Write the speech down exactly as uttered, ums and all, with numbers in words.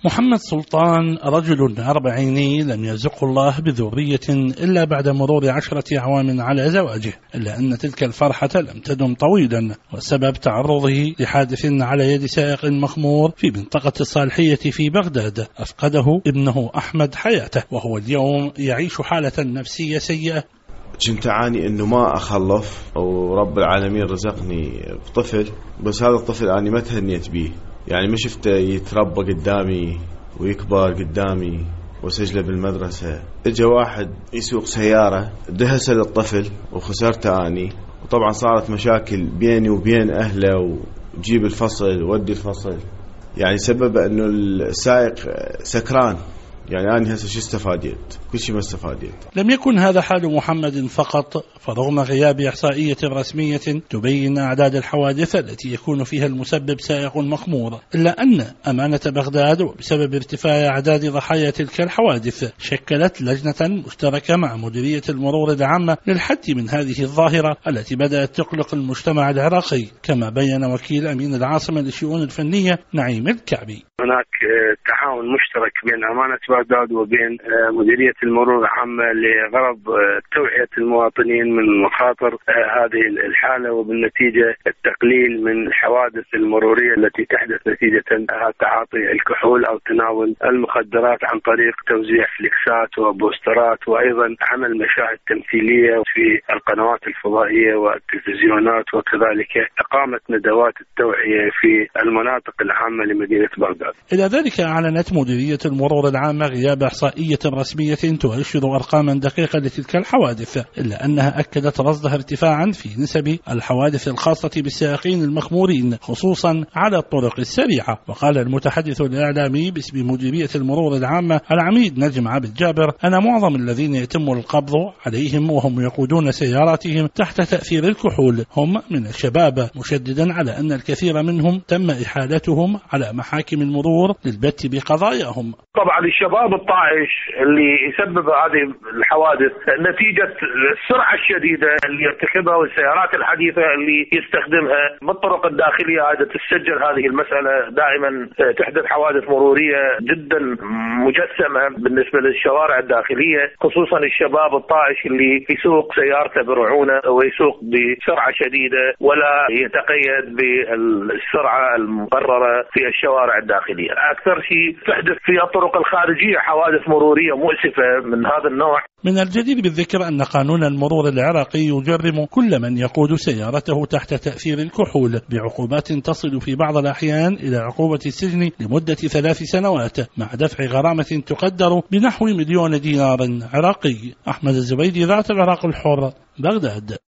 محمد سلطان رجل أربعيني لم يرزقه الله بذرية إلا بعد مرور عشرة أعوام على زواجه، إلا أن تلك الفرحة لم تدم طويلا، وسبب تعرضه لحادث على يد سائق مخمور في منطقة الصالحية في بغداد أفقده ابنه أحمد حياته، وهو اليوم يعيش حالة نفسية سيئة. كنت أعاني أنه ما أخلف، ورب العالمين رزقني بطفل، بس هذا الطفل أنا ما تهنيت به، يعني ما شفته يتربى قدامي ويكبر قدامي وسجله بالمدرسة. اجى واحد يسوق سيارة دهس للطفل وخسرته أني، وطبعا صارت مشاكل بيني وبين أهله، وجيب الفصل وودي الفصل، يعني سبب أنه السائق سكران. يعني أنا هسه شو استفاديت؟ كل شيء ما استفاديت. لم يكن هذا حال محمد فقط، فرغم غياب إحصائية رسمية تبين أعداد الحوادث التي يكون فيها المسبب سائق مخمور، إلا أن أمانة بغداد وبسبب ارتفاع أعداد ضحايا تلك الحوادث شكلت لجنة مشتركة مع مديرية المرور العامة للحد من هذه الظاهرة التي بدأت تقلق المجتمع العراقي، كما بين وكيل أمين العاصمة للشؤون الفنية نعيم الكعبي. هناك تعاون مشترك بين أمانة بغداد وبين مديرية المرور العامة لغرض توعية المواطنين من مخاطر هذه الحالة، وبالنتيجة التقليل من الحوادث المرورية التي تحدث نتيجة تعاطي الكحول أو تناول المخدرات عن طريق توزيع فليكسات وبوسترات، وأيضا عمل مشاهد تمثيلية في القنوات الفضائية والتلفزيونات، وكذلك إقامة ندوات التوعية في المناطق العامة لمدينة بغداد. إلى ذلك أعلنت مديرية المرور العامة غياب إحصائية رسمية تؤشر أرقاما دقيقة لتلك الحوادث، إلا أنها أكدت رصدها ارتفاعا في نسب الحوادث الخاصة بالسائقين المخمورين خصوصا على الطرق السريعة. وقال المتحدث الإعلامي باسم مديرية المرور العامة العميد نجم عبد جابر أن معظم الذين يتم القبض عليهم وهم يقودون سياراتهم تحت تأثير الكحول هم من الشباب، مشددا على أن الكثير منهم تم إحالتهم على محاكم المرور للبت بقضاياهم. طبعا الشباب الطائش اللي يسبب هذه الحوادث نتيجة السرعة الشديدة اللي يرتكبها والسيارات الحديثة اللي يستخدمها بالطرق الداخلية. هذا تسجل هذه المسألة دائما تحدث حوادث مرورية جدا مجسمة بالنسبة للشوارع الداخلية، خصوصا الشباب الطائش اللي يسوق سيارته برعونة ويسوق بسرعة شديدة ولا يتقيد بالسرعة المقررة في الشوارع الداخلية. أكثر شيء تحدث في الطرق الخارجية حوادث مرورية مؤسفة من هذا النوع. من الجدير بالذكر أن قانون المرور العراقي يجرم كل من يقود سيارته تحت تأثير الكحول بعقوبات تصل في بعض الأحيان إلى عقوبة السجن لمدة ثلاث سنوات مع دفع غرامة تقدر بنحو مليون دينار عراقي. أحمد الزبيدي، ذات العراق الحر، بغداد.